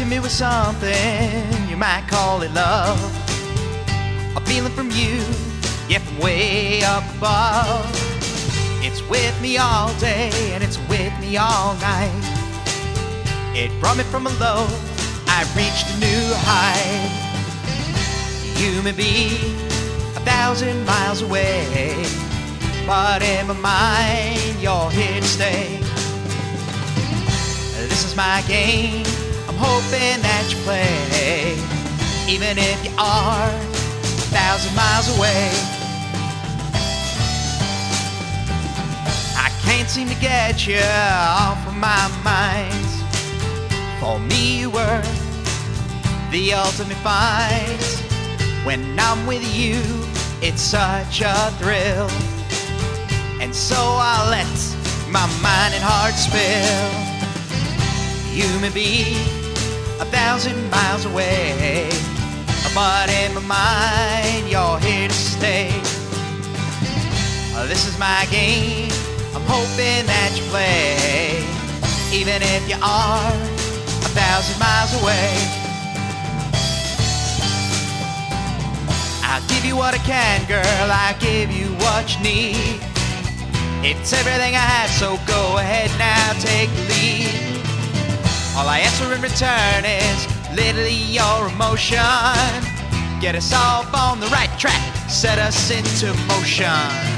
giving me with something, you might call it love. A feeling from you, yeah, from way up above. It's with me all day and it's with me all night. It brought me from a low, I reached a new height. You may be 1,000 miles away, but in my mind, you're here to stay. This is my game, I'm hoping that you play, even if you are 1,000 miles away. I can't seem to get you off of my mind. For me you were the ultimate find. When I'm with you, it's such a thrill, and so I'll let my mind and heart spill. You may be 1,000 miles away, but in my mind, you're here to stay. This is my game, I'm hoping that you play, even if you are 1,000 miles away. I'll give you what I can, girl, I'll give you what you need. It's everything I have, so go ahead now, take the lead. All I ask for in return is literally your emotion. Get us off on the right track, set us into motion.